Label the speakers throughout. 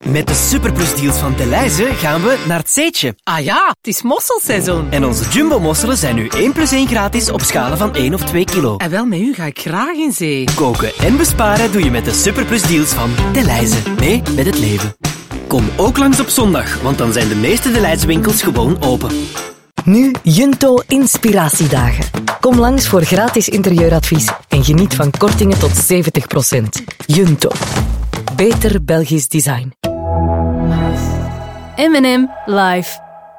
Speaker 1: Met de Superplus-deals van Delhaize gaan we naar het Zeetje.
Speaker 2: Ah ja, het is mosselseizoen.
Speaker 1: En onze jumbo-mosselen zijn nu 1 + 1 gratis op schalen van 1 of 2 kilo.
Speaker 2: En wel, met u ga ik graag in zee.
Speaker 1: Koken en besparen doe je met de Superplus-deals van Delhaize. Mee met het leven. Kom ook langs op zondag, want dan zijn de meeste Delhaize-winkels gewoon open.
Speaker 3: Nu Junto Inspiratiedagen. Kom langs voor gratis interieuradvies en geniet van kortingen tot 70%. Junto. Beter Belgisch design.
Speaker 4: M&M Live.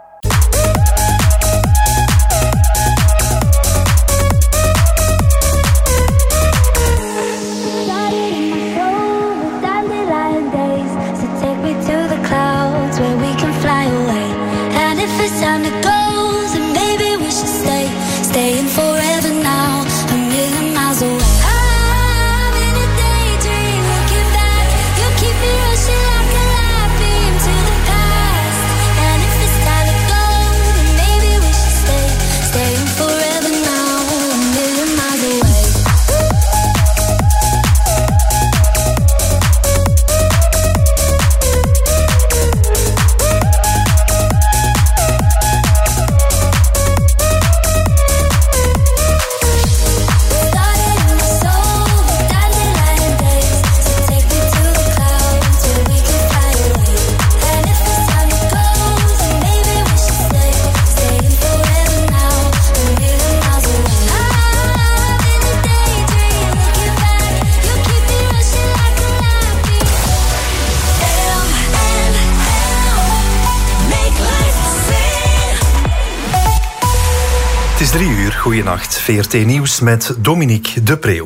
Speaker 5: Het is 3 uur, goeienacht. VRT Nieuws met Dominique de Preeuw.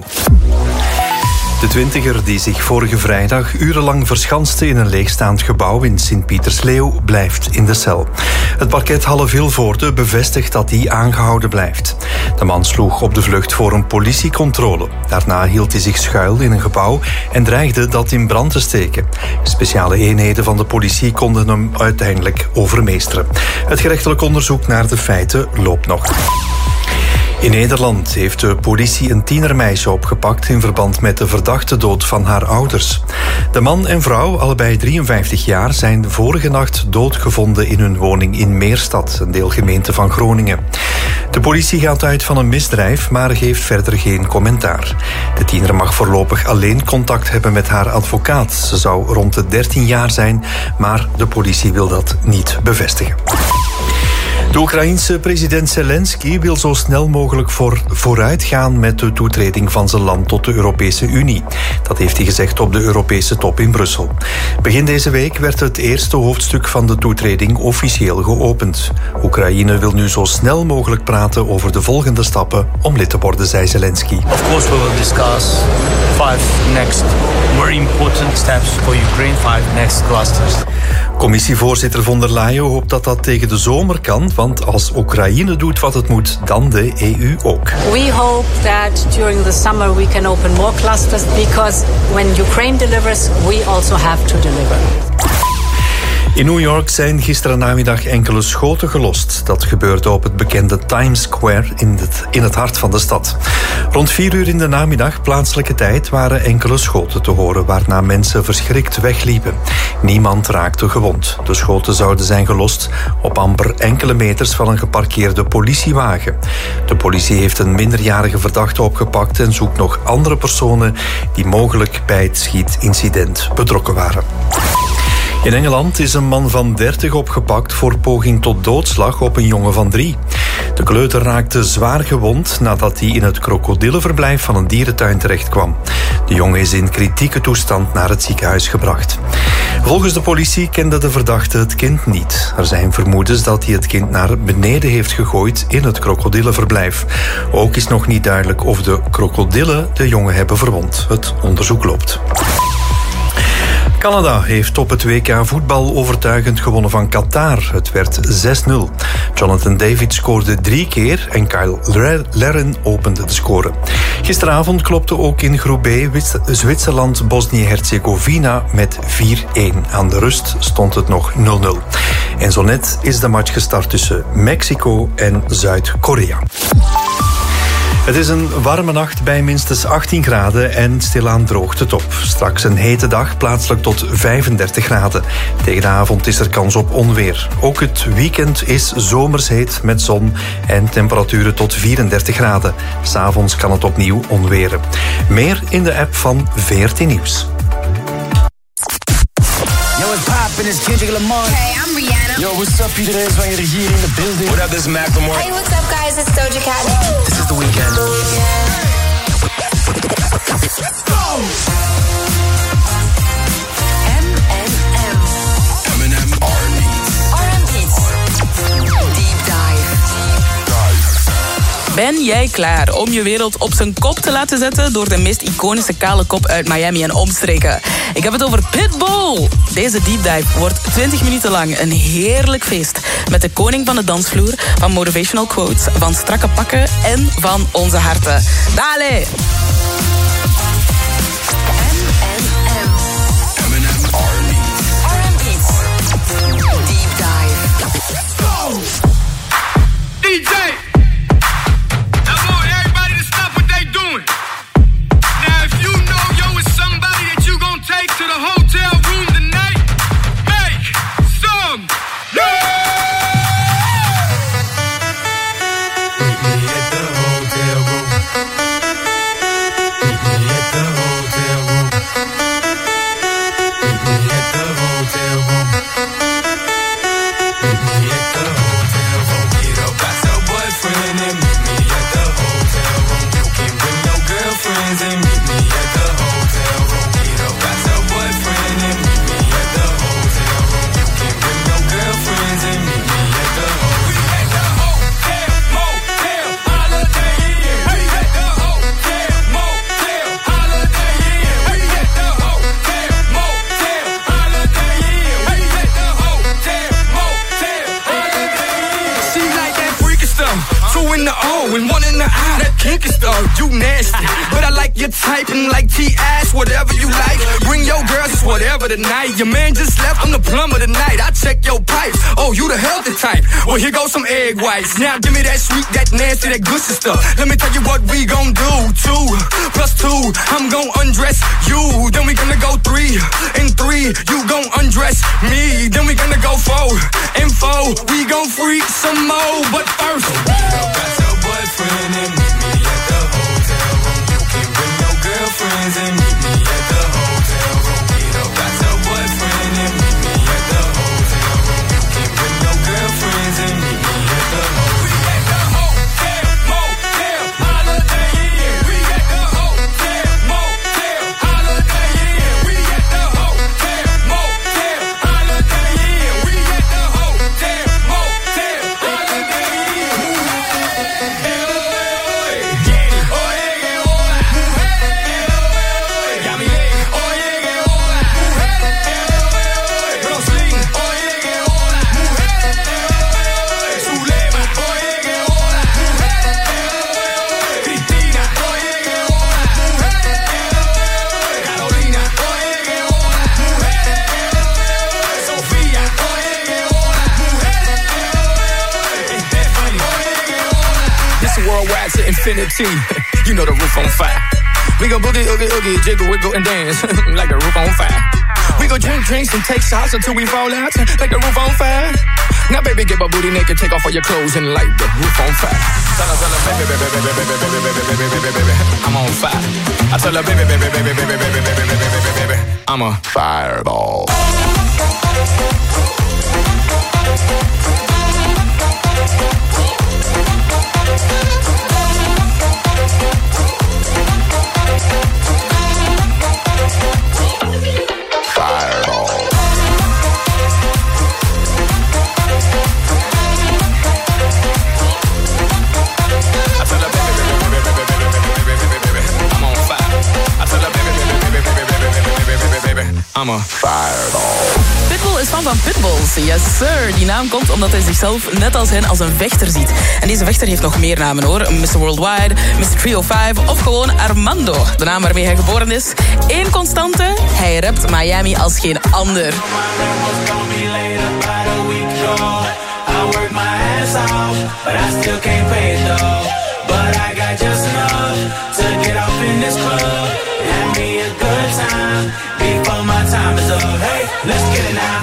Speaker 5: De 20er die zich vorige vrijdag urenlang verschanste in een leegstaand gebouw in Sint-Pietersleeuw blijft in de cel. Het parket Halle-Vilvoorde bevestigt dat hij aangehouden blijft. De man sloeg op de vlucht voor een politiecontrole. Daarna hield hij zich schuil in een gebouw en dreigde dat in brand te steken. Speciale eenheden van de politie konden hem uiteindelijk overmeesteren. Het gerechtelijk onderzoek naar de feiten loopt nog. In Nederland heeft de politie een tienermeisje opgepakt in verband met de verdachte dood van haar ouders. De man en vrouw, allebei 53 jaar, zijn vorige nacht doodgevonden in hun woning in Meerstad, een deelgemeente van Groningen. De politie gaat uit van een misdrijf, maar geeft verder geen commentaar. De tiener mag voorlopig alleen contact hebben met haar advocaat. Ze zou rond de 13 jaar zijn, maar de politie wil dat niet bevestigen. De Oekraïense president Zelensky wil zo snel mogelijk vooruit gaan met de toetreding van zijn land tot de Europese Unie. Dat heeft hij gezegd op de Europese top in Brussel. Begin deze week werd het eerste hoofdstuk van de toetreding officieel geopend. Oekraïne wil nu zo snel mogelijk praten over de volgende stappen om lid te worden, zei Zelensky.
Speaker 6: Of course we will discuss 5 next very important steps for Ukraine, 5 next clusters.
Speaker 5: Commissievoorzitter von der Leyen hoopt dat dat tegen de zomer kan, want als Oekraïne doet wat het moet, dan de EU ook.
Speaker 7: We hope that during the summer we can open more clusters because when Ukraine delivers, we also have to deliver.
Speaker 5: In New York zijn gisteren namiddag enkele schoten gelost. Dat gebeurde op het bekende Times Square in het hart van de stad. Rond 4 uur in de namiddag, plaatselijke tijd, waren enkele schoten te horen, waarna mensen verschrikt wegliepen. Niemand raakte gewond. De schoten zouden zijn gelost op amper enkele meters van een geparkeerde politiewagen. De politie heeft een minderjarige verdachte opgepakt en zoekt nog andere personen die mogelijk bij het schietincident betrokken waren. In Engeland is een man van 30 opgepakt voor poging tot doodslag op een jongen van 3. De kleuter raakte zwaar gewond nadat hij in het krokodillenverblijf van een dierentuin terechtkwam. De jongen is in kritieke toestand naar het ziekenhuis gebracht. Volgens de politie kende de verdachte het kind niet. Er zijn vermoedens dat hij het kind naar beneden heeft gegooid in het krokodillenverblijf. Ook is nog niet duidelijk of de krokodillen de jongen hebben verwond. Het onderzoek loopt. Canada heeft op het WK voetbal overtuigend gewonnen van Qatar. Het werd 6-0. Jonathan David scoorde 3 keer en Kyle Larin opende de score. Gisteravond klopte ook in groep B Zwitserland Bosnië-Herzegovina met 4-1. Aan de rust stond het nog 0-0. En zo net is de match gestart tussen Mexico en Zuid-Korea. Het is een warme nacht bij minstens 18 graden en stilaan droogt het op. Straks een hete dag, plaatselijk tot 35 graden. Tegen de avond is er kans op onweer. Ook het weekend is zomersheet met zon en temperaturen tot 34 graden. 's Avonds kan het opnieuw onweren. Meer in de app van VRT Nieuws.
Speaker 4: Yo, what's poppin'? It's Kendrick Lamar.
Speaker 8: Hey, I'm Rihanna.
Speaker 4: Yo, what's up? Iedereen is hier in de building.
Speaker 9: What up, this is Macklemore.
Speaker 8: Hey, what's up, guys? It's Doja Cat.
Speaker 4: This is The Weeknd.
Speaker 9: Eminem
Speaker 8: R&B's. Deep dive.
Speaker 10: Ben jij klaar om je wereld op zijn kop te laten zetten door de meest iconische kale kop uit Miami en omstreken? Ik heb het over Pitbull. Deze deep dive wordt 20 minuten lang een heerlijk feest met de koning van de dansvloer, van motivational quotes, van strakke pakken en van onze harten. Dale!
Speaker 9: Eminem
Speaker 8: R&B's. Deep dive.
Speaker 11: DJ! I want everybody to stop what they doing. Now, if you know yo is somebody that you gon' take to the hotel room tonight, make some noise! Meet me at the hotel room. Meet me at the hotel room. Meet me at the hotel room. Meet me at the hotel room. Get up out your boyfriend and meet me at the hotel room. You can bring your girlfriends and meet me at the hotel room. Get up out your boyfriend and meet me at the hotel room. You can bring your girlfriends and meet me at the hotel room. We at the hotel, motel, holiday inn. We at the hotel, motel, holiday inn. We at the hotel, motel, holiday inn. We at the hotel, motel, holiday inn. She like that freaky stuff. 2 in the O and 1 in the I. That kinky stuff, you nasty. But I like your type and like T-ass, whatever you like. Bring your girls, it's whatever tonight. Your man just left, I'm the plumber tonight. I check your pipes. Oh, you the healthy type. Well, here goes some egg whites. Now give me that sweet, that nasty, that good stuff. Let me tell you what we gon' do. 2 plus 2, I'm gon' undress you. Then we gonna go 3 and 3. You gon' undress me. Then we gonna go 4 and 4. We gon' freak some more. But first, got your boyfriend and meet me at the hotel room. You can bring your girlfriends and meet me at the hotel room. Get up, got your boyfriend and meet me at the hotel room. You can bring your girlfriends and meet me at the hotel room. We at the hotel, motel, holiday inn. We at the hotel, motel, holiday inn. We at the hotel, motel, holiday inn. We at the hotel, motel, holiday inn. Worldwide to infinity. You know the roof on fire. We go boogie, oogie, oogie, jiggle, wiggle, and dance like the roof on fire. We go drink drinks and take shots until we fall out like the roof on fire. Now, baby, get my booty naked, take off all your clothes and light the roof on fire. Tell her, baby, baby, baby, baby, baby, baby, baby, baby, baby, I'm on fire. I tell her, baby, baby, baby, baby, baby, baby, baby, baby, baby, I'm a fireball. I'm a fireball.
Speaker 10: Pitbull is fan van pitbulls. Yes sir. Die naam komt omdat hij zichzelf net als hen als een vechter ziet. En deze vechter heeft nog meer namen hoor. Mr. Worldwide, Mr. 305 of gewoon Armando. De naam waarmee hij geboren is. Eén constante, hij rapt Miami als geen ander. I work my ass off, but I still can't pay it though. But I got
Speaker 11: got just enough to get off in this club. Have me a good time before my time is up. Hey, let's get it now.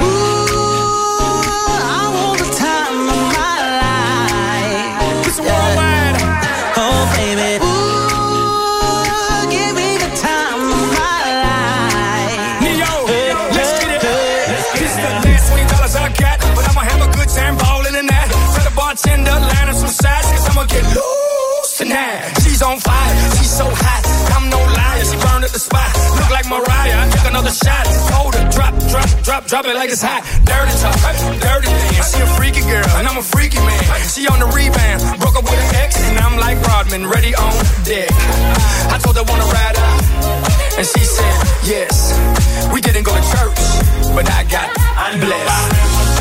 Speaker 9: Bartender, line up some sides, cause I'ma get loose tonight. She's on fire, she's so hot, I'm no liar, she burned at the spot. Look like Mariah, I took another shot. Hold her, drop it like it's hot. Dirty talk, dirty thing. She a freaky girl, and I'm a freaky man. She on the rebound, broke up with an ex, and I'm like Rodman, ready on deck. I told her wanna ride out, and she said yes. We didn't go to church, but I got blessed.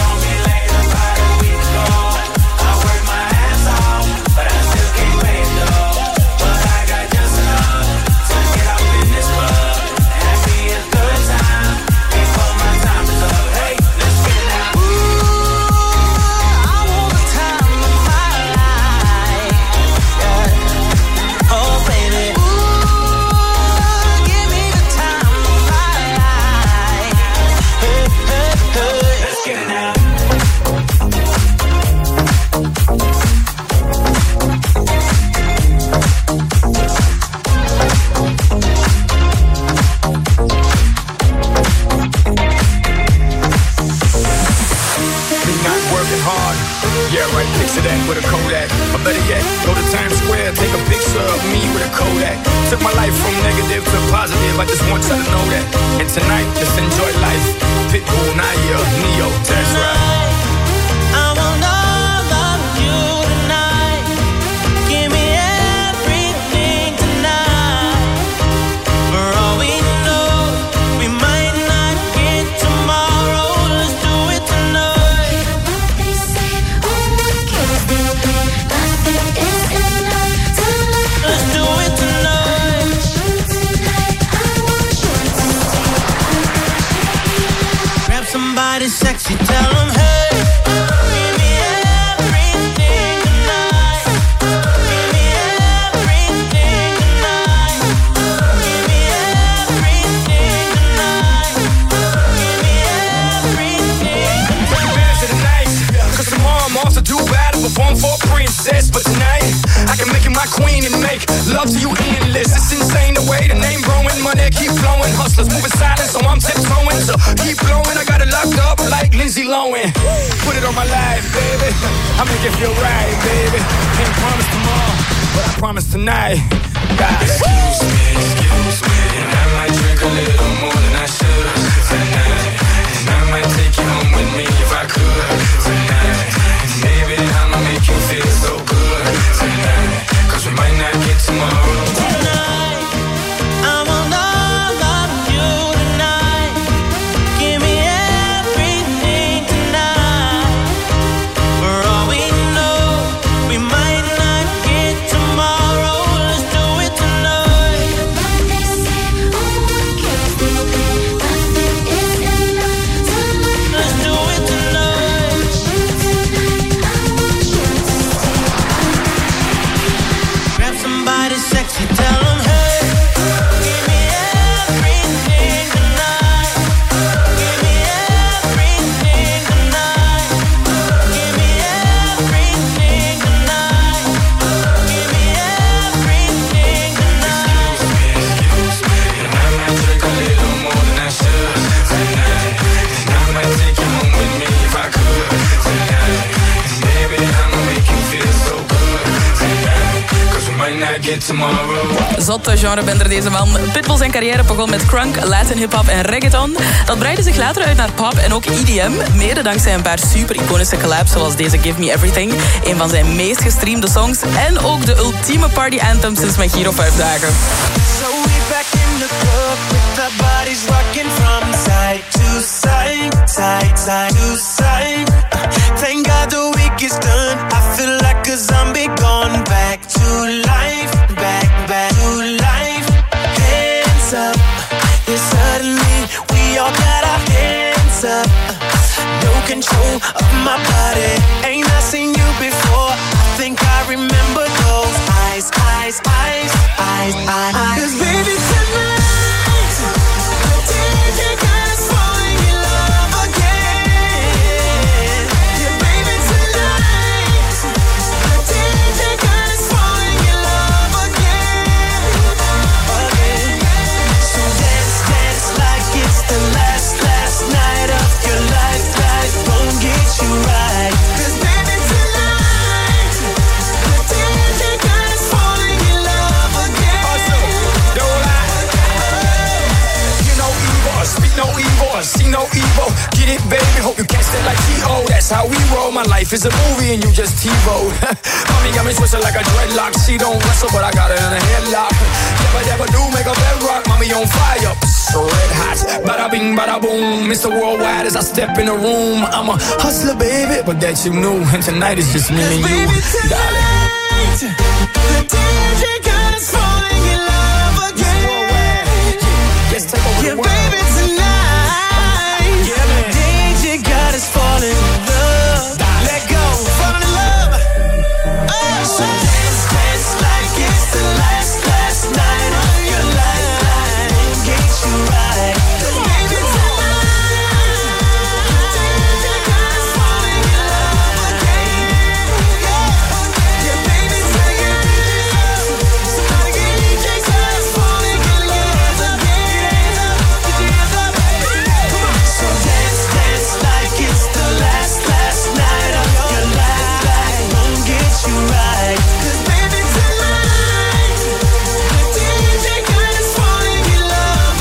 Speaker 9: Picture that with a Kodak, or better yet, go to Times Square, take a picture of me with a Kodak. Took my life from negative to positive, I just want you to know that. And tonight, just enjoy life. Pitbull, Naya, Neo, that's right.
Speaker 11: I want all of you tonight. Give me everything tonight. For all we know, we might not get tomorrow. Let's do it tonight. Somebody sexy, tell them, hey, give me everything tonight. Give me everything tonight. Give me everything tonight. Give me everything tonight.
Speaker 9: To the night, cause tomorrow I'm off to Dubai to perform for a princess. But tonight, I can make you my queen and make love to you endless. It's insane the way the name growing, money keep flowing. Hustlers moving silent, so I'm tiptoeing. So keep blowing, I got it locked up like Lindsay Lohan. Put it on my life, baby. I make it feel right, baby. Can't promise tomorrow, but I promise tonight.
Speaker 11: Excuse me, and I might drink a little more than I should tonight. And I might take you home with me if I could tonight. And baby, I'ma make you feel so good tonight. Cause we might not get tomorrow. Tonight, I want all of you tonight. Give me everything tonight. For all we know, we might not get tomorrow. Let's do it tonight. Let's do it tonight. Grab somebody sexy, tell them, hey, give me everything tonight. Give me everything tonight. Give me everything tonight. Give me everything tonight. Excuse me, and I might drink a little more than I should tonight. And I might take you home with me if I could tonight. And baby, I'ma make you feel so good tonight. Cause we might not get tomorrow.
Speaker 10: Zotte genrebender deze man. Pitbull zijn carrière begon met crunk, Latin hip-hop en reggaeton. Dat breidde zich later uit naar pop en ook EDM. Mede dankzij een paar super iconische collabs zoals deze Give Me Everything. Een van zijn meest gestreamde songs. En ook de ultieme party anthem sinds mijn Giro 5 dagen.
Speaker 11: So we back in the club with our bodies rocking from side to side, side, side to side. Thank God the week is done. I feel like a zombie gone back to life, back to life. Hands up, yeah, suddenly we all got our hands up. No
Speaker 9: control of my body. Ain't I seen you before? I think I remember those eyes, eyes, eyes, eyes, eyes. 'Cause baby tonight, the DJ got us falling in love again. Yeah, baby tonight, the DJ got us falling in love again. So dance, dance like it's the last night of your life. Life won't get you right. 'Cause baby tonight, the DJ got us falling in love again.
Speaker 11: Don't lie. You know evil, speak no evil, see no evil. Get it, baby, hope you catch that like T.O. That's how we roll. My life is a movie and you just TiVo. Mommy got me twisted like a dreadlock. She don't wrestle, but I got her in a headlock. Never do make a bedrock. Mommy on fire, red hot. Bada bing, bada boom. Mr. Worldwide as I step in the room. I'm a hustler, baby, but that you knew. And tonight is just me and you, darling.
Speaker 9: The DJ got us falling in love again.
Speaker 11: Let's take over
Speaker 9: Yeah,
Speaker 11: the world.
Speaker 9: baby tonight,
Speaker 11: Yeah, man.
Speaker 9: the DJ got us falling in love. Let go, fall in love. Oh, so dance, dance like it's the last night of your life. Get you right. 'Cause baby tonight, the DJ got us falling in love again. Yeah, baby tonight, somebody get DJ got us falling in love again. So dance, dance like it's the last night of your life. Won't get you right. 'Cause baby tonight, the DJ got us falling in love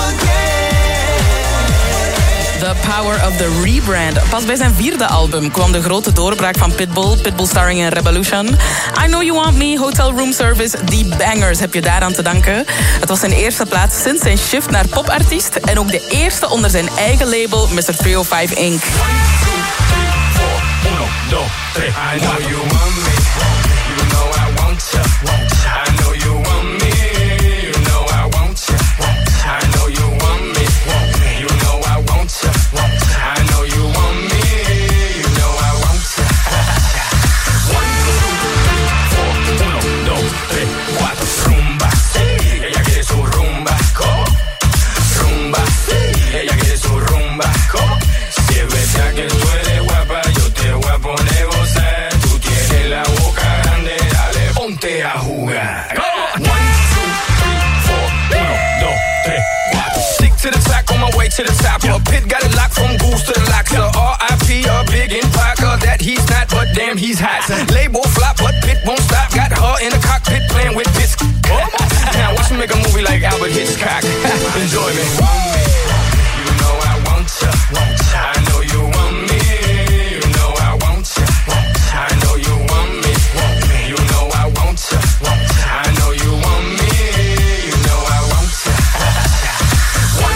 Speaker 9: again.
Speaker 10: The power of the rebrand. Pas bij zijn 4e album kwam de grote doorbraak van Pitbull. Pitbull starring in Revolution. I Know You Want Me, Hotel Room Service. Die bangers heb je daaraan te danken. Het was zijn eerste plaats sinds zijn shift naar popartiest. En ook de eerste onder zijn eigen label, Mr. 305 Inc.
Speaker 11: 1, 2, 3, 4, 1, 2, 3. I know you want me. You know I want you. I know you want me. You know I want you. I know you want me. You know I want you. I know you want me. You know I want you. 1, 2, 3, 4, 1, 2, 3, 4. Rumba, ella quiere su rumba, rumba, ella quiere su rumba, si es verdad que tú eres guapa, yo te voy a poner gozar. Tú tienes la boca grande, dale, ponte a jugar. 1, 2, 3, 4, 1, 2, 3, 4. Stick to the track on my way to the top. A Pit got it locked from Goose to the Loxer. R.I.P. a big in Parker, that he's not, but damn he's hot. Label flop, but Pit won't stop. Got her in the cockpit playing with bits. Now watch me make a movie like Albert Hitchcock. Enjoy me. You know I want you. I know you want me. You know I want you. I know you want me. You know I want you. I know you want me. You know I want you. 1,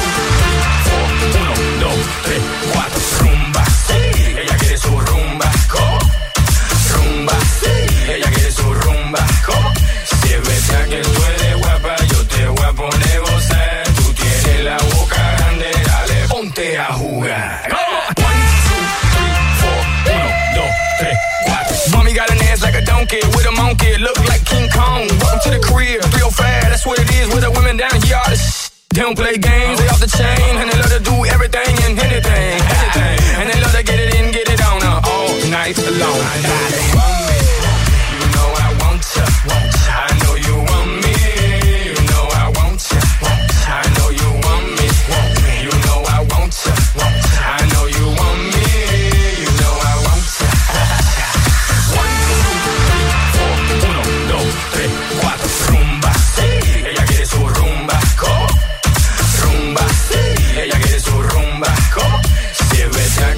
Speaker 11: 2, 3, 4. Rumba, ella quiere su rumba, rumba, ella quiere su rumba, si es verdad que tú eres guapa, yo te voy a poner gozar. Tú tienes la boca grande, dale, ponte a jugar. 1, 2, 3, 4, 1, 2, 3, 4. Mommy got an ass like a donkey with a monkey, look like King Kong. Welcome to the crib, 305, that's what it is with the women down here. All this they don't play games, they off the chain, and they love to do everything and anything. And they love to get it in, get it on all night long. You know I want you. I know you want me. You know I want you. I know you want me. You know I want you. I know you want me. You know I want you. 1, 2, 3, 4. Rumba, ella quiere su rumba, rumba, ella quiere su rumba, si es verdad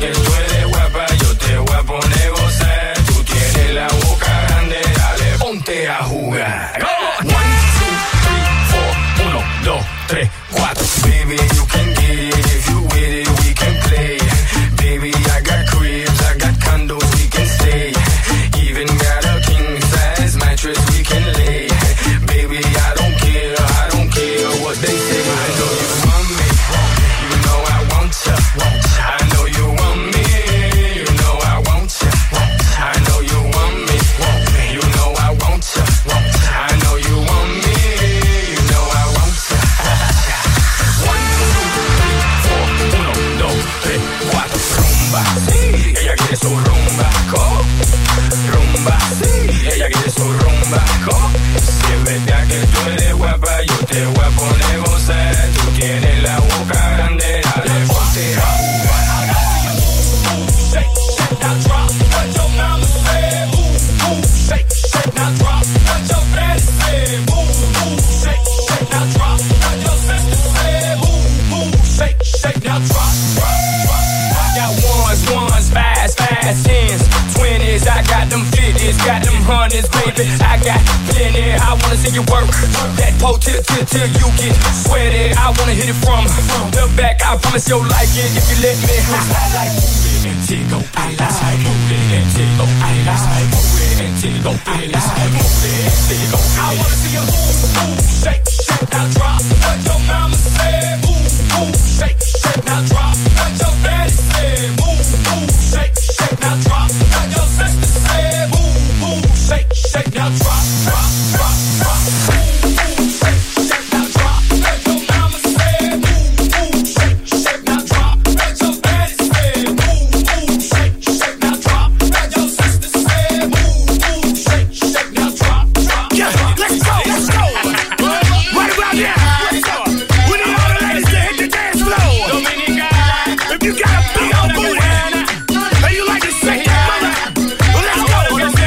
Speaker 9: is. I got them 50s, got them hundreds, baby. I got plenty. I wanna see you work that pole till you get sweaty. I wanna hit it from the back. I promise you'll like it if you let me. I like booty and tickle. I like booty and tickle. I like booty and tickle. I like booty and tickle. I wanna see you move, shake, now drop. What your mama said, move, shake, now drop. What your daddy said, move, shake, now drop. What your sister said, move, shake, now drop, drop, drop, drop. Move, shake, now drop. What your mama said, move, shake, now drop. What your daddy said, move, shake, now drop. What your sister said, move, shake, now drop, drop. Yeah, let's go. Right about now, we need all the ladies to hit the dance floor. If you got a big old booty and you like to shake that mother, well, let's go.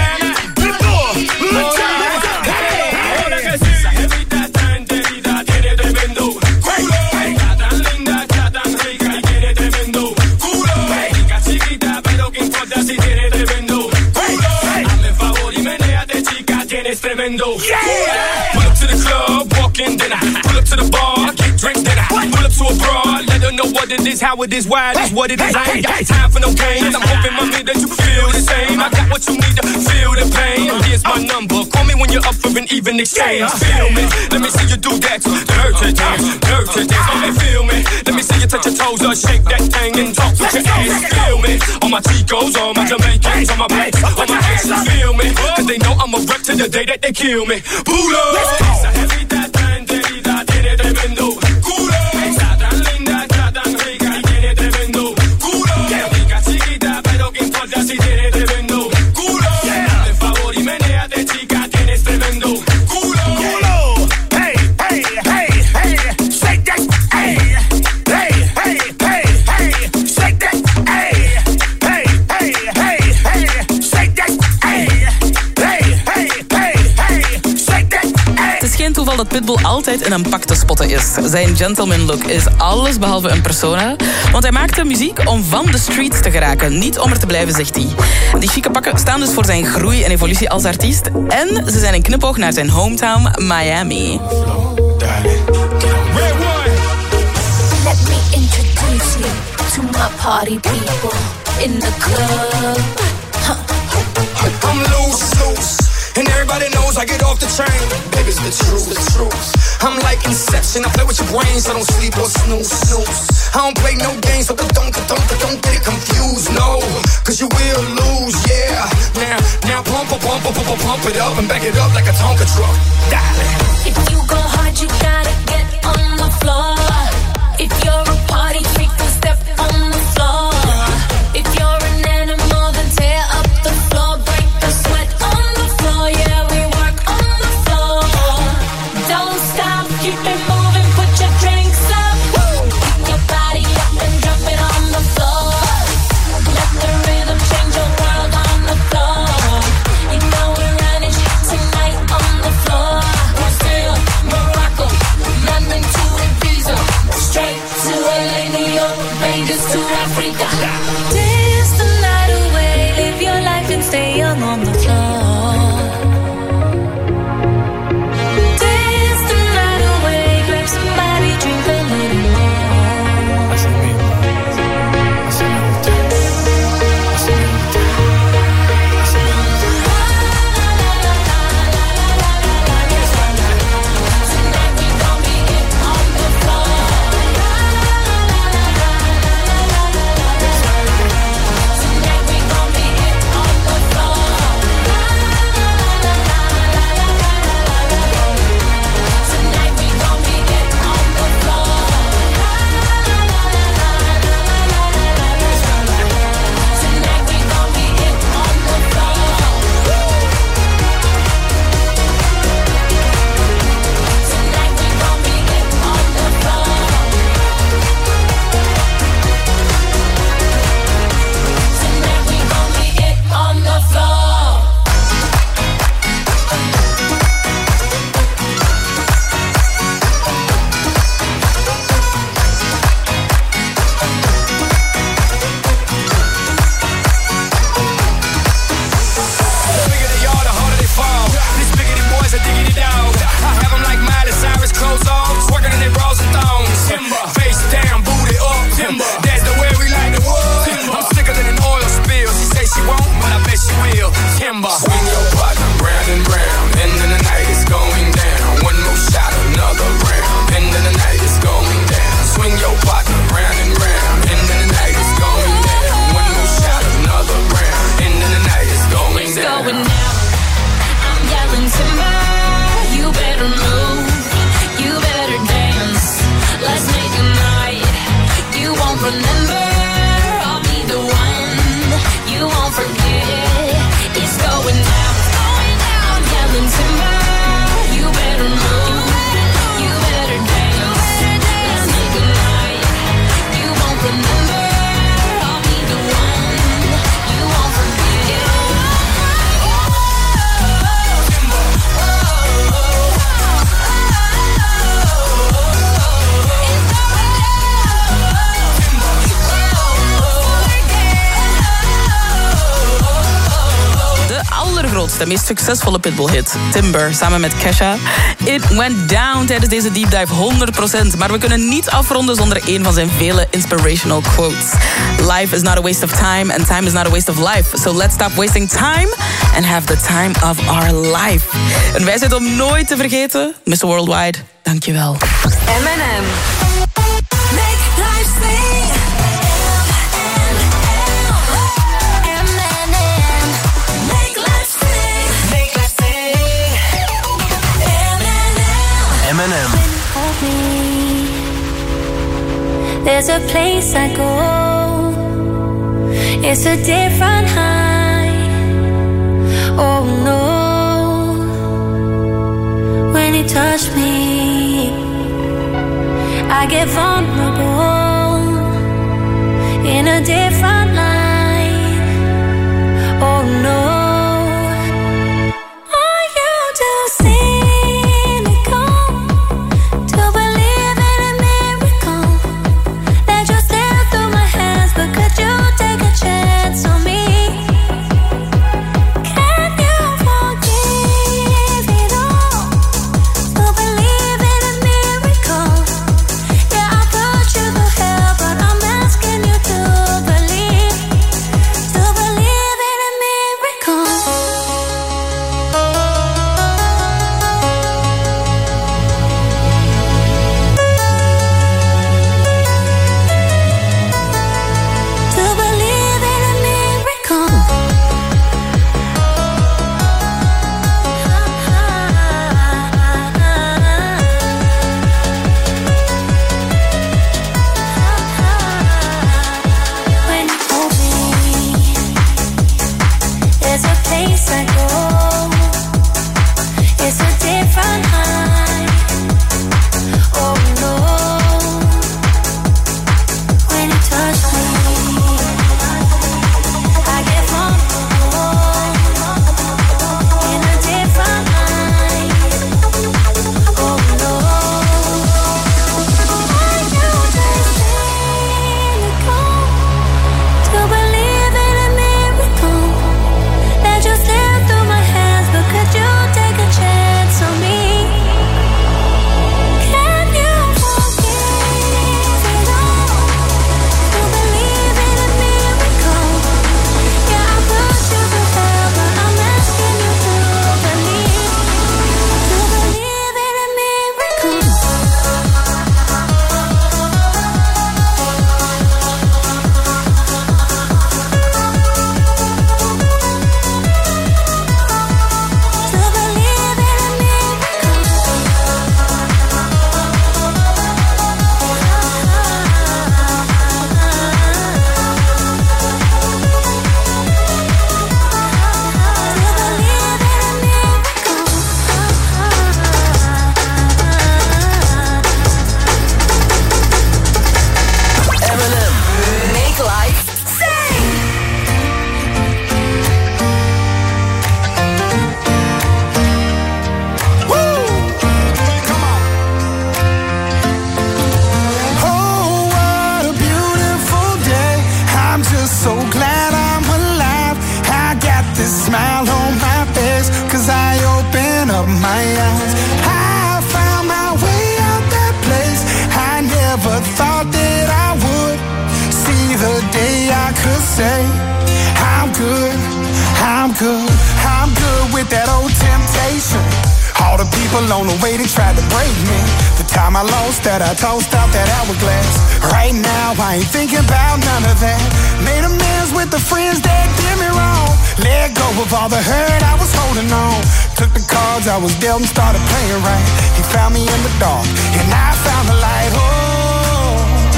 Speaker 9: Yeah! Pull up to the club, walk in, then I pull up to the bar, get drinks, then I pull up to a broad, let her know what it is, how it is, why it is, what it is. I ain't got time for no games. I'm hoping, mommy, that you feel the same. I got what you need to feel the pain. Here's my number. Call me when you're up for an even exchange. Feel me? Let me see you do that. Dirty dance, dirty dance. Let me feel me. Let me see you touch your toes or shake that thing and talk with your ass. Feel me? All my Chicos, all my Jamaicans, all my blacks, all my Haitians. Feel me? Cause they know I'm a rep to the day that they kill me. Bulo! Esa jevita tan querida tiene tremendo culo. Está tan linda, está tan rica y tiene tremendo culo. Qué rica chiquita, pero qué importa si tiene tremendo culo. Hazme favor y menéate, chica, tienes tremendo culo. Culo. Hey, hey, hey, hey, shake that, hey, hey, hey, hey, hey, shake that, hey, hey, hey, hey, hey, shake that, hey, hey, hey, hey, hey, shake that, hey.
Speaker 10: Het is geen toeval dat Pitbull altijd in een pak te spotten is. Zijn gentleman look is alles behalve een persona. Want hij maakte muziek om van de streets te geraken. Niet om er te blijven, zegt hij. Die chique pakken staan dus voor zijn groei en evolutie als artiest. En ze zijn een knipoog naar zijn hometown Miami.
Speaker 12: Let me introduce you to my party people in the club.
Speaker 9: I'm loose, and everybody knows I get off the train. Baby's the truth. I'm like Inception, I play with your brains, I don't sleep or snooze. I don't play no games, so don't get it confused, no. Cause you will lose, yeah. Now pump it up and back it up like a Tonka truck. Darling.
Speaker 12: If you go hard, you gotta get on the floor. If you're a party freak, then step on the floor. If you're an animal, then tear up the floor. Break the sweat on the floor, yeah, we work on the floor. Don't stop, keep it moving, put your drinks up. Pick your body up and drop it on the floor. Let the rhythm change your world on the floor. You know we're running tonight on the floor. Brazil, Morocco, London to Ibiza, straight to LA, New York, Vegas to Africa. Dance the night away, live your life and stay young on the floor. Dance the night away, grab somebody, drink a little more.
Speaker 11: Así mismo, así me gusta, así me gusta, así me gusta.
Speaker 12: Tonight we gon' be it on the floor. Tonight we gon' be it on the floor.
Speaker 10: grootste, meest succesvolle Pitbull-hit, Timber, samen met Kesha. It went down tijdens deze deep dive, 100%. Maar we kunnen niet afronden zonder een van zijn vele inspirational quotes. Life is not a waste of time and time is not a waste of life. So let's stop wasting time and have the time of our life. Een wijsheid om nooit te vergeten. Mr. Worldwide, dankjewel.
Speaker 12: M&M. Make life sing.
Speaker 1: M&M.
Speaker 12: There's a place I go. It's a different high. Oh no. When you touch me, I get vulnerable in a different light. Oh no. Are you to see?
Speaker 13: That I tossed out that hourglass. Right now I ain't thinking about none of that. Made amends with the friends that did me wrong. Let go of all the hurt I was holding on. Took the cards I was dealt and started playing right. He found me in the dark and I found the light. Oh,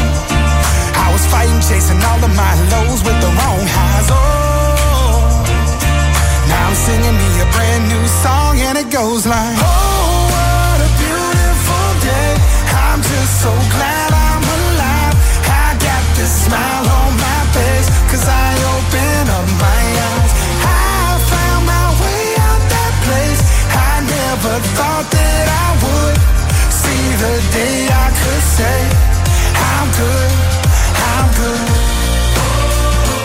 Speaker 13: I was fighting, chasing all of my lows with the wrong highs. Oh, now I'm singing me a brand new song and it goes like, oh, what a beautiful day. I'm just so glad I'm alive. I got this smile on my face, 'cause I open up my eyes. I found my way out that place. I never thought that I would see the day I could say I'm good, I'm good.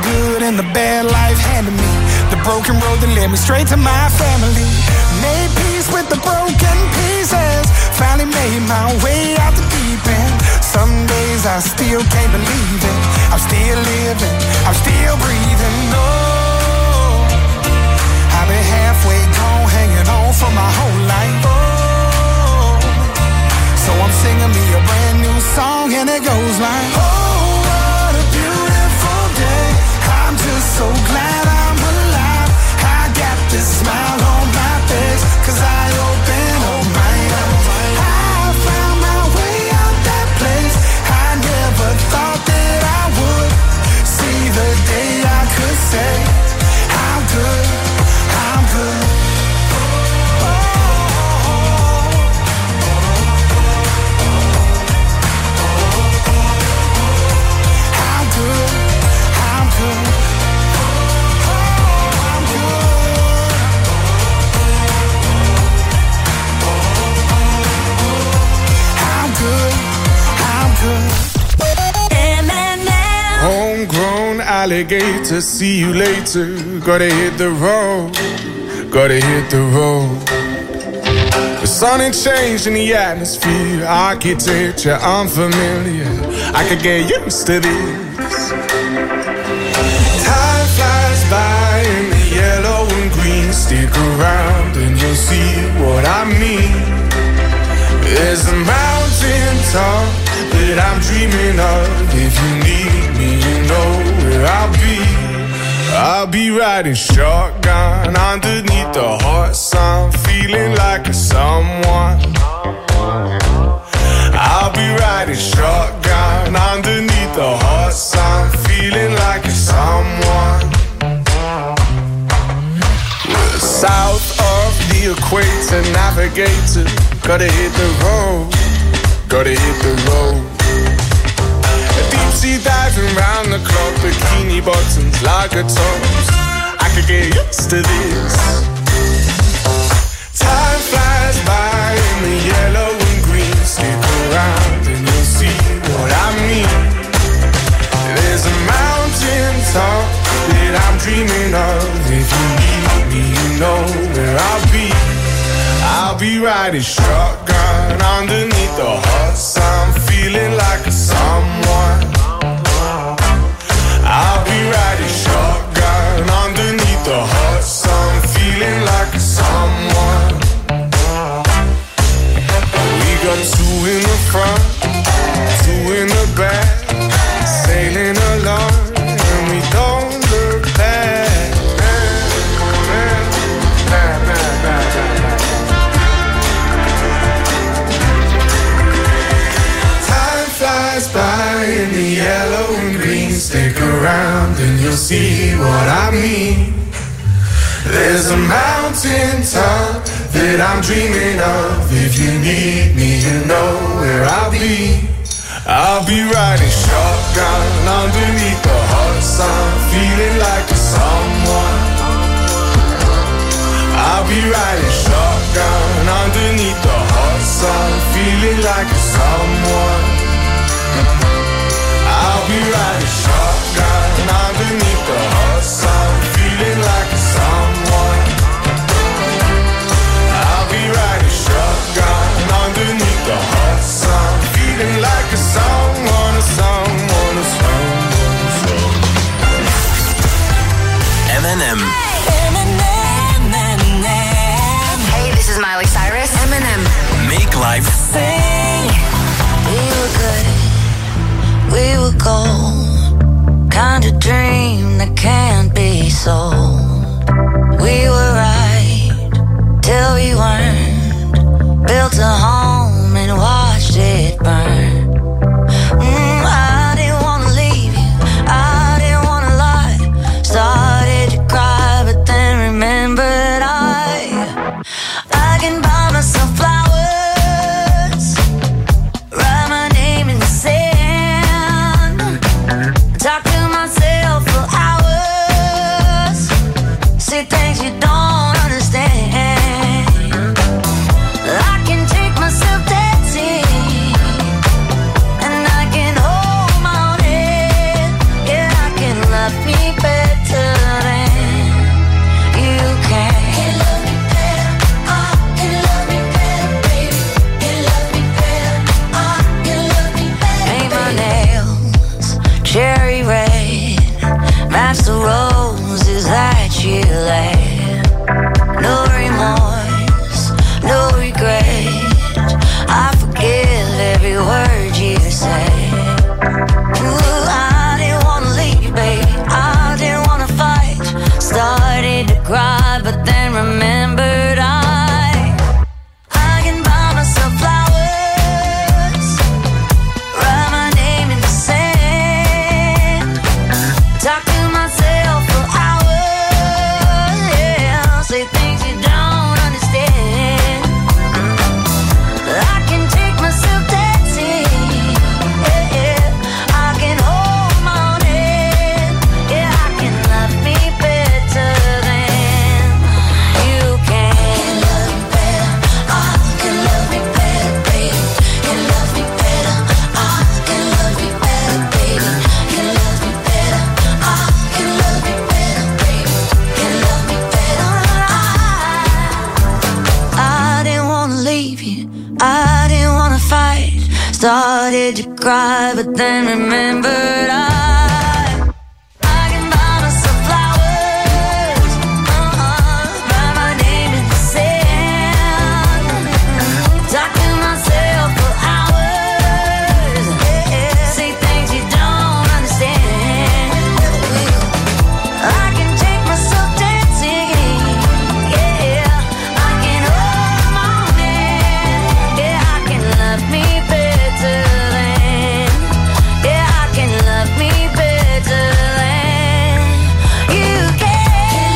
Speaker 13: good and the bad life handed me. The broken road that led me straight to my family. Made peace with the broken pieces. Finally made my way out the deep end. Some days I still can't believe it. I'm still living, I'm still breathing. No, I've been halfway gone, hanging on for my whole life. Oh, so I'm singing me a brand new song and it goes like, oh, what a beautiful day. I'm just so glad I'm alive. I got this smile on my face 'cause I opened up my eyes. I found my way out that place. I never thought that I would see the day I could say I'm good, I'm good.
Speaker 11: Homegrown alligator, see you later. Gotta hit the road, gotta hit the road. The sun ain't changed in the atmosphere. Architecture unfamiliar, I could get used to this. Time flies by in the yellow and green. Stick around and you'll see what I mean. There's a mountain top that I'm dreaming of. If you need me, you know where I'll be. I'll be riding shotgun underneath the hot sun, feeling like a someone. I'll be riding shotgun underneath the hot sun, feeling like a someone. We're south of the equator, navigator. Gotta hit the road, gotta hit the road. Deep sea diving round the clock, bikini bottoms, lager tops. I could get used to this. Time flies by in the yellow and green. Stick around and you'll see what I mean. There's a mountain top that I'm dreaming of. If you need me, you know where I'll be. I'll be riding shotgun underneath the hot sun, feeling like a someone. I'll be riding shotgun underneath the hot sun, feeling like a someone. We got two in the front, two in the back, sailing along, and we don't look back. Flies by in the yellow and green. Stick around and you'll see what I mean. There's a mountain top that I'm dreaming of. If you need me, you know where I'll be. I'll be riding shotgun underneath the hot sun, feeling like a someone. I'll be riding shotgun underneath the hot sun, feeling like a someone. I'll be riding shotgun underneath the hot sun, feeling like a someone. I'll be riding shotgun underneath the hot sun, feeling like a someone, a someone, a someone,
Speaker 1: M&M.
Speaker 8: Hey, this is Miley Cyrus. Eminem.
Speaker 1: Make life
Speaker 12: Sing. We were good. We were gold, kind of dream that can't be sold. We were right till we weren't. Built a home and watched it burn. I didn't want to leave you, I didn't want to lie. Started to cry, but then remembered I can buy myself flowers, write my name in the sand. cry, but then remembered I can buy myself flowers, write my name in the sand, talk to myself for hours, say things you don't understand. I can take myself dancing, yeah, I can hold the morning, yeah, I can love me better than, yeah, I can love me better than you can.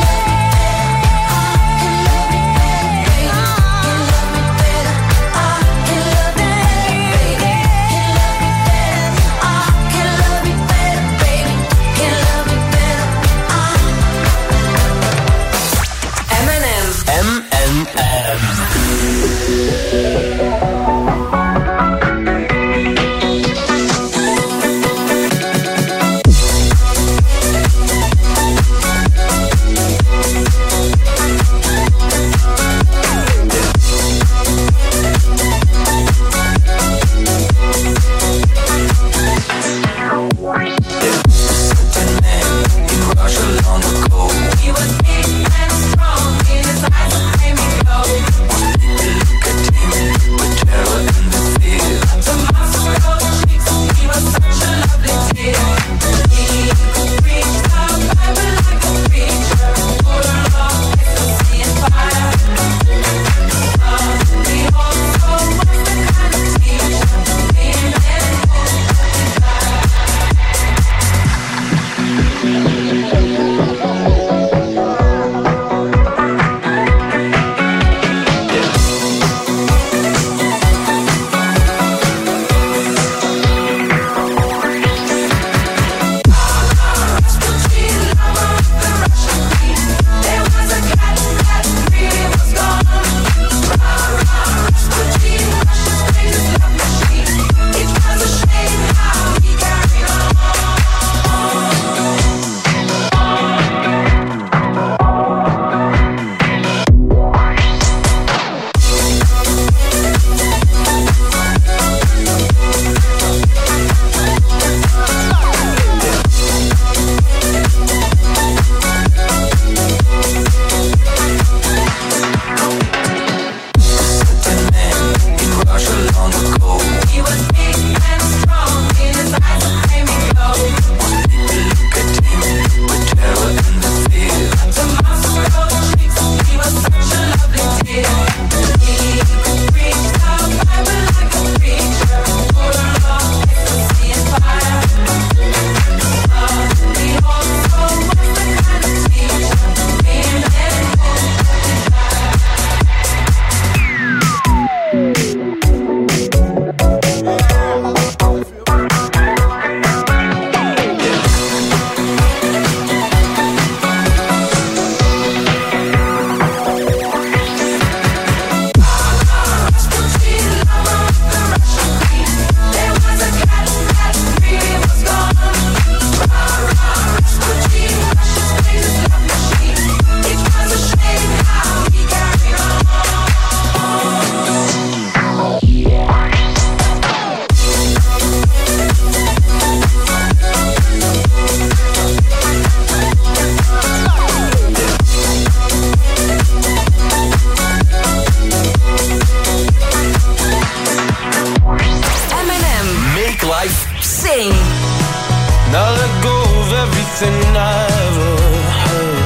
Speaker 11: Now let go of everything I ever heard,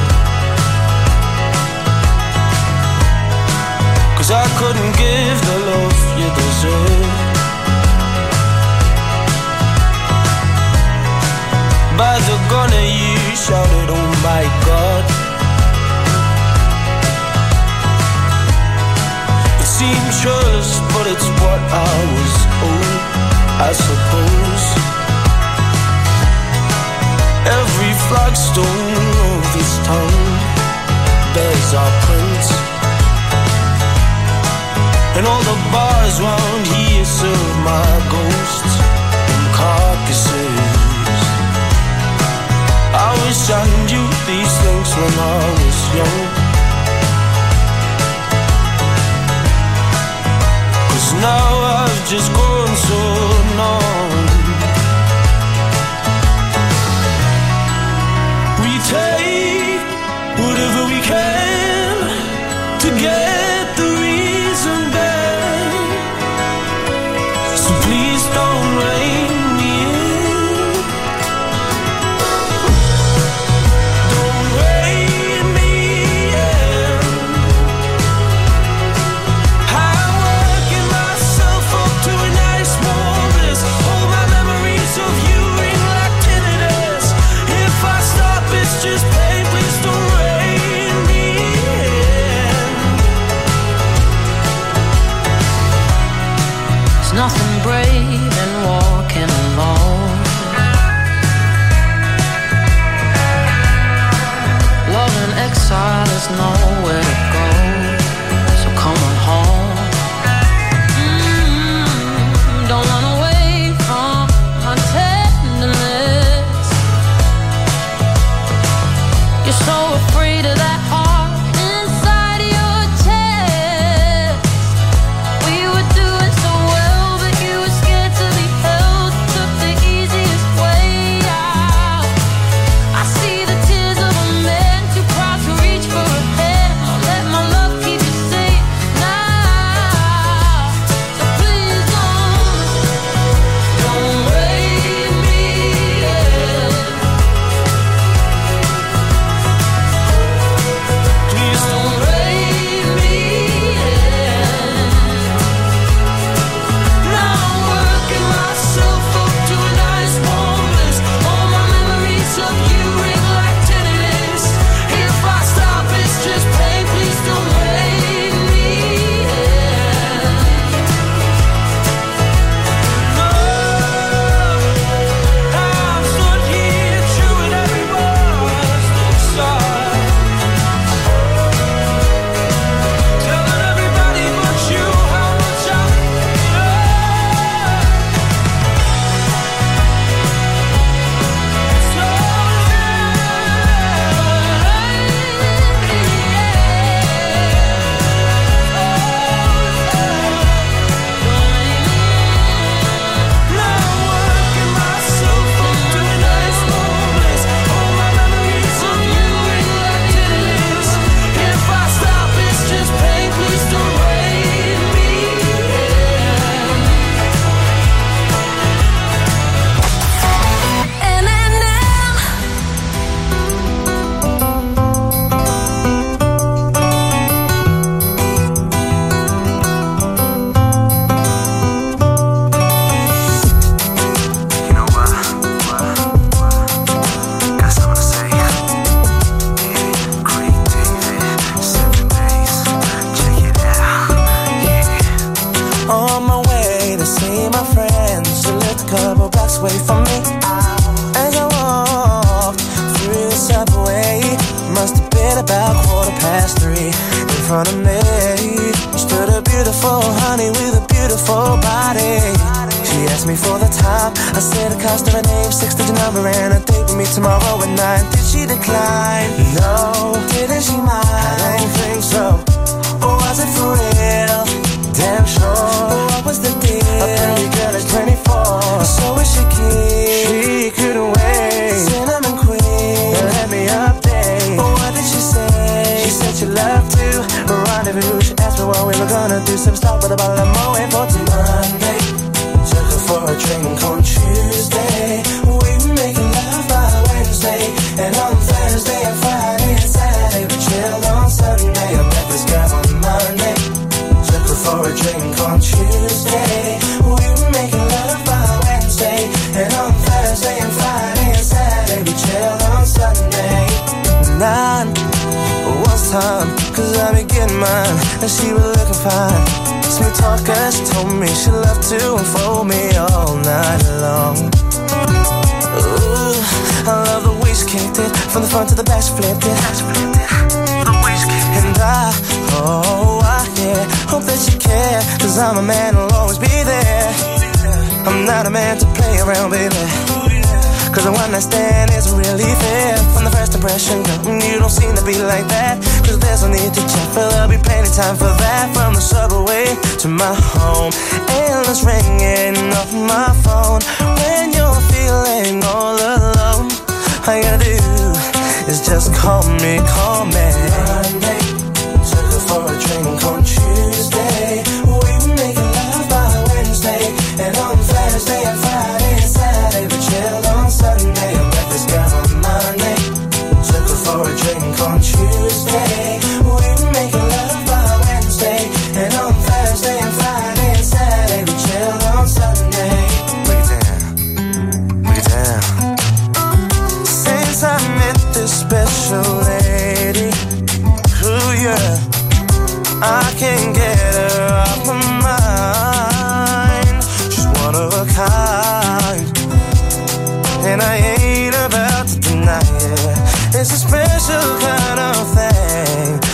Speaker 11: 'cause I couldn't give the love you deserve. By the gunner you shouted, oh my God. It seemed trust, but it's what I was owed, I suppose. Every flagstone of this town bears our prints, and all the bars round here serve my ghosts and carcasses. I wish I knew these things when I was young, 'cause now I've just grown so numb.
Speaker 14: just nowhere to go. So come on home. Don't run away from my tenderness. You're so afraid of that heart inside your chest. We were doing so well, but you were scared to be held. Took the easiest way out. I see the tears of a man too proud to reach for a hand. I'll let my love keep you safe now. So please don't raise me again. Please don't raise me again. Now I'm working myself up to a nice warm bliss. All my memories of you ring like tinnitus. If I stop, it's just pain. Please don't raise me again. I'm stood here chewing every word inside, telling everybody but you how much I love. Now I'm working myself up to a nice warm bliss. All my memories of you ring like tinnitus. If I stop, it's just pain. Please don't raise me again.
Speaker 11: You know what? Got something to say. Great David, 7 days. Check it out. Yeah.
Speaker 15: On my way to see my friends, she lived a couple blocks away from me. As I walked through the subway, must have been about 3:15. In front of me stood a beautiful honey with a beautiful body. She asked me for the time. I said the cost of her name, 6-digit number, and a date with me tomorrow at 9. Did she decline? No. Didn't she mind? I don't think so. Or was it for real? Damn sure. What was the deal? A pretty girl is 24. So is she keen? She couldn't wait. Cinnamon queen, let me update. What did she say? She said she loved to rendezvous. She asked me what we were gonna do. Some stop with a bottle of Moët for Monday. Took her for a drink on Tuesday. We were making love by Wednesday. And on Thursday and Friday and Saturday we chilled on Sunday. I met this girl on Monday. Took her for a drink on Tuesday. We were making love by Wednesday. And on Thursday and Friday and Saturday we chilled on Sunday. 9 was time, 'cause I be getting mine, and she was looking fine. Sweet talker, she told me she loved to unfold me all night long. Ooh, I love the way she kicked it, from the front to the back she flipped it. The way she kicked it. And yeah, hope that you care, 'cause I'm a man who'll always be there. I'm not a man to play around, baby, 'cause the one I stand isn't really fair. From the first impression, girl, you don't seem to be like that. 'Cause there's no need to check, but there'll be plenty time for that. From the subway to my home, endless ringing off my phone. When you're feeling all alone, all you gotta do is just call me. Monday, took her for a drink on Tuesday. We were making love by Wednesday. And on Thursday and Friday and Saturday we chilled on Sunday. I met this girl on Monday. Took her for a drink on Tuesday. We were making love by Wednesday. And on Thursday and Friday and Saturday we chilled on Sunday. Break it down. Break it down. Since I met this special lady, ooh yeah, I can't get her off my mind. She's one of a kind, and I ain't about to deny it. It's a special kind of thing.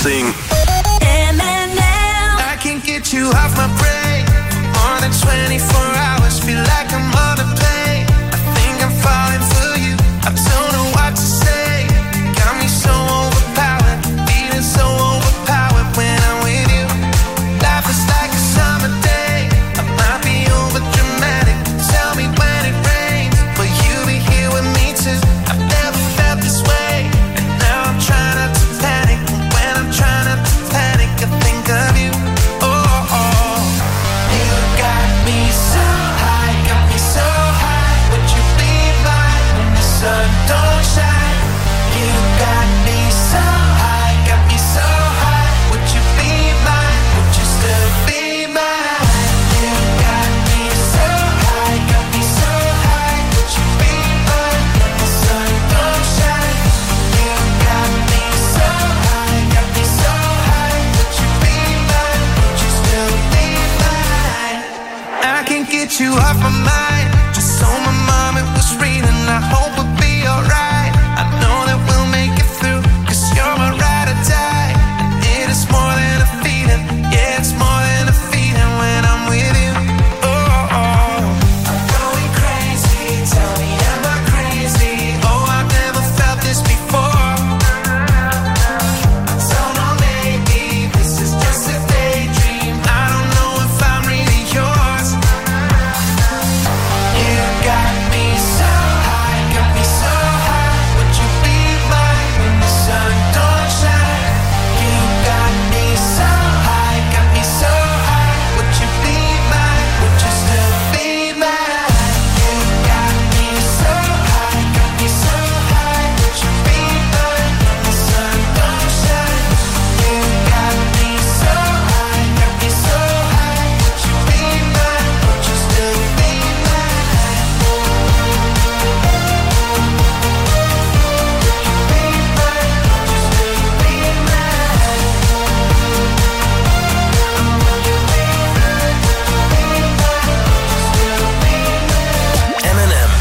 Speaker 16: sing.
Speaker 15: I can't get you off my brain. More than 24 hours, feel like I'm on a plane. I think I'm falling for you. I don't know what to say. Got me so overpowered, feeling so overpowered when I'm with you. Life is like a summer day. I might be over dramatic. Tell me when it rains, will you be here with me too? I've never felt this way, and now I'm trying not to panic. When I'm trying not to panic, I think of you. Don't shine. You got me so high, got me so high. Would you be mine? Would you still be mine? You got me so high, got me so high. Would you be mine? The sun don't shine. You got me so high, got me so high. Would you be mine? Would you still be mine? I can't get you off my mind. Just so my mom it was reading. I hope we'll be alright. I know that we'll make it through, 'cause you're my ride or die. And it is more than a feeling. Yeah, it's more than a feeling when I'm with you. Oh, oh. I'm going crazy. Tell me, am I crazy? Oh, I've never felt this before. I don't know, maybe this is just a daydream. I don't know if I'm really yours. You got me so high, got me so high. Would you be mine when the sun don't shine? You got me so high, got me so high. Would you be mine? Would you still be mine? You got me so high, got me so high. Would you be mine when the sun don't shine? You got me so high, got me so high. Would you be mine? Would you still be mine?
Speaker 16: M&M.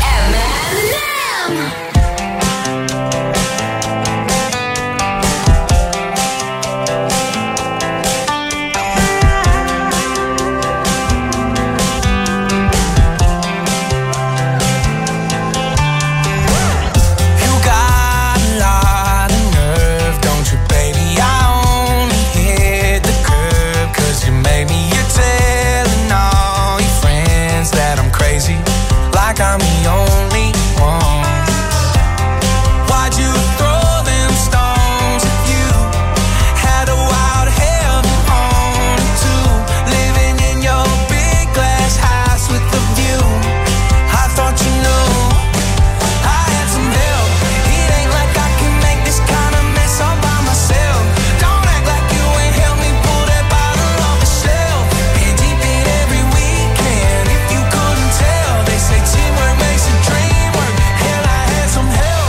Speaker 15: You got a lot of nerve, don't you, baby? I only hit the curb 'cause you made me. You're telling all your friends that I'm crazy, like I'm the only one. Why'd you throw them stones if you had a wild heaven on it too? Living in your big glass house with the view. I thought you knew I had some help. It ain't like I can make this kind of mess all by myself. Don't act like you ain't helped me pull that bottle off the shelf. Been deep in every weekend, if you couldn't tell. They say teamwork makes the dream work. Hell, I had some help.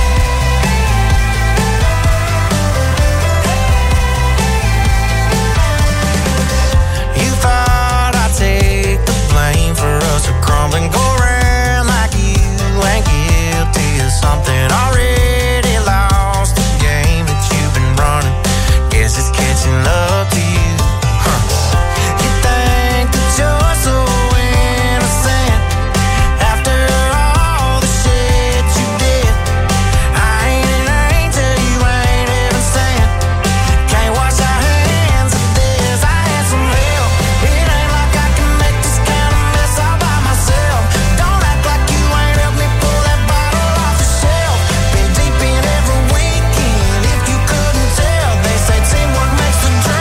Speaker 15: You thought I'd take the blame for us to crumble and go around like you ain't guilty of something already lost. The game that you've been running, guess it's catching up to you. You think that you're so innocent after all the shit you did. I ain't an angel, you ain't even sent. Can't wash our hands of this. I had some help. It ain't like I can make this kind of mess all by myself. Don't act like you ain't helped me pull that bottle off the shelf. Been deep in every weekend, if you couldn't tell. They say teamwork makes the dream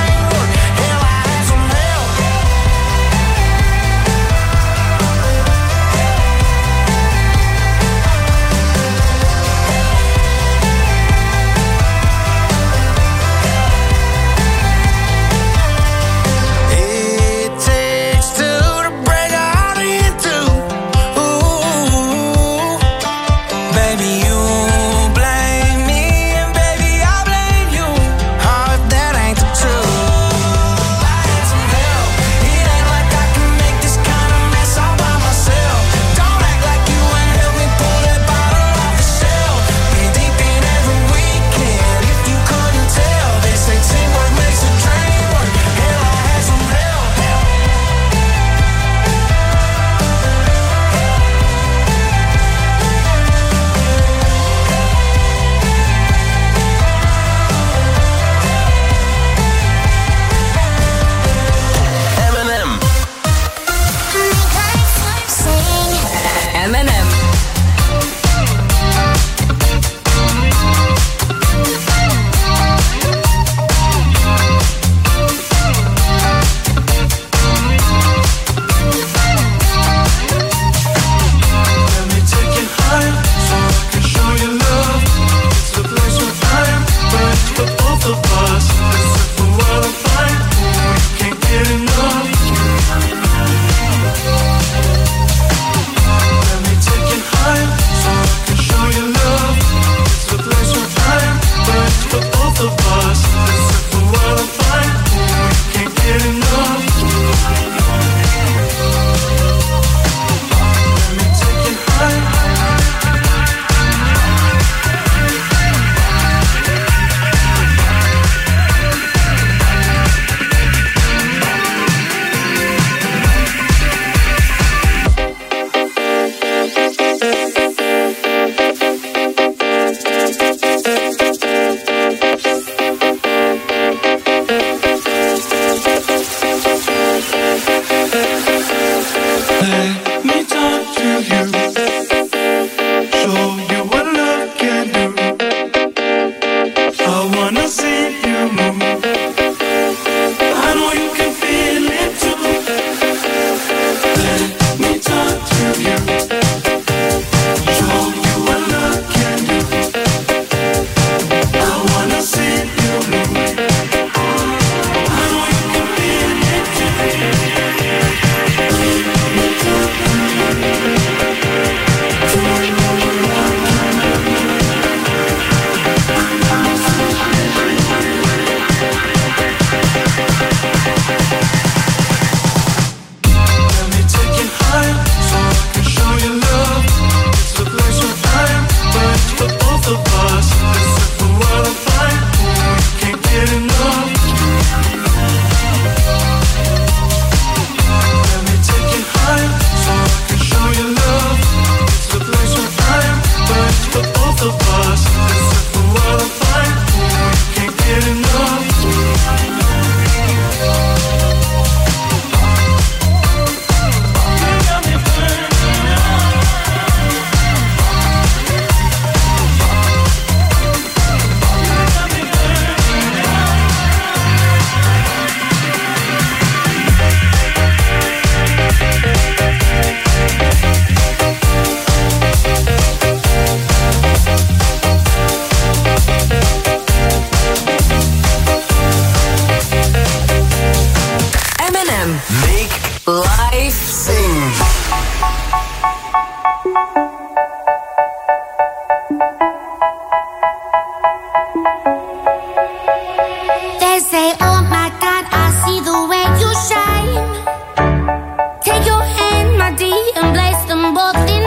Speaker 12: say, oh my God, I see the way you shine. Take your hand, my dear, and place them both in